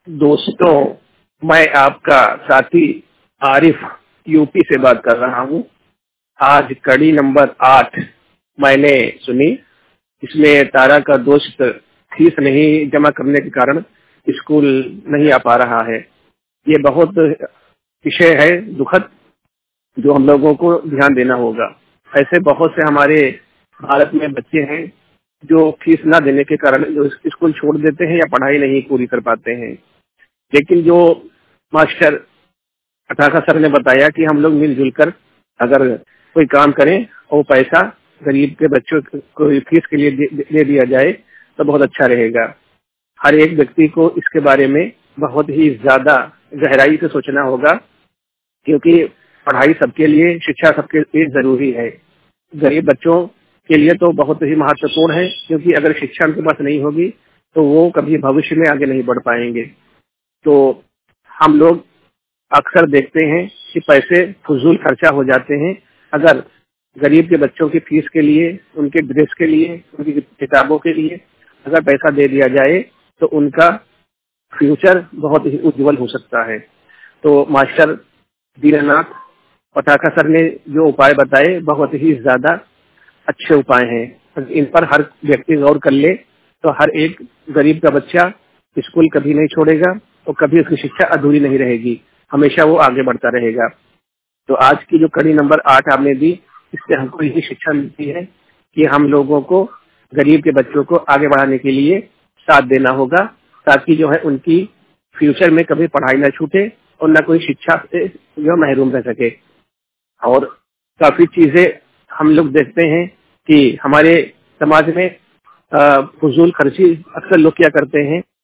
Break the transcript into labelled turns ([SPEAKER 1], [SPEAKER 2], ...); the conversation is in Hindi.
[SPEAKER 1] दोस्तों, मैं आपका साथी आरिफ यूपी से बात कर रहा हूँ। आज कड़ी नंबर 8 मैंने सुनी। इसमें तारा का दोस्त फीस नहीं जमा करने के कारण स्कूल नहीं आ पा रहा है। ये बहुत विषय है दुखद, जो हम लोगों को ध्यान देना होगा। ऐसे बहुत से हमारे भारत में बच्चे हैं जो फीस ना देने के कारण जो स्कूल छोड़ देते हैं या पढ़ाई नहीं पूरी कर पाते हैं। लेकिन जो मास्टर पटाखा सर ने बताया कि हम लोग मिलजुल कर अगर कोई काम करें और वो पैसा गरीब के बच्चों को फीस के लिए दे दिया जाए तो बहुत अच्छा रहेगा। हर एक व्यक्ति को इसके बारे में बहुत ही ज्यादा गहराई से सोचना होगा, क्योंकि पढ़ाई सबके लिए, शिक्षा सबके लिए जरूरी है। गरीब बच्चों के लिए तो बहुत ही महत्वपूर्ण है, क्योंकि अगर शिक्षा उनके पास नहीं होगी तो वो कभी भविष्य में आगे नहीं बढ़ पाएंगे। तो हम लोग अक्सर देखते हैं कि पैसे फजूल खर्चा हो जाते हैं। अगर गरीब के बच्चों की फीस के लिए, उनके ड्रेस के लिए, उनकी किताबों के लिए अगर पैसा दे दिया जाए तो उनका फ्यूचर बहुत ही उज्जवल हो सकता है। तो मास्टर दीनानाथ पटाखा सर ने जो उपाय बताए बहुत ही ज्यादा अच्छे उपाय हैं। इन पर हर व्यक्ति गौर कर ले तो हर एक गरीब का बच्चा स्कूल कभी नहीं छोड़ेगा और कभी उसकी शिक्षा अधूरी नहीं रहेगी, हमेशा वो आगे बढ़ता रहेगा। तो आज की जो कड़ी नंबर 8 आपने दी, इससे हमको यही शिक्षा मिलती है कि हम लोगों को गरीब के बच्चों को आगे बढ़ाने के लिए साथ देना होगा, ताकि जो है उनकी फ्यूचर में कभी पढ़ाई ना छूटे और न कोई शिक्षा से जो महरूम रह सके। और काफी चीजें हम लोग देखते हैं कि हमारे समाज में फजूल खर्ची अक्सर लोग क्या करते हैं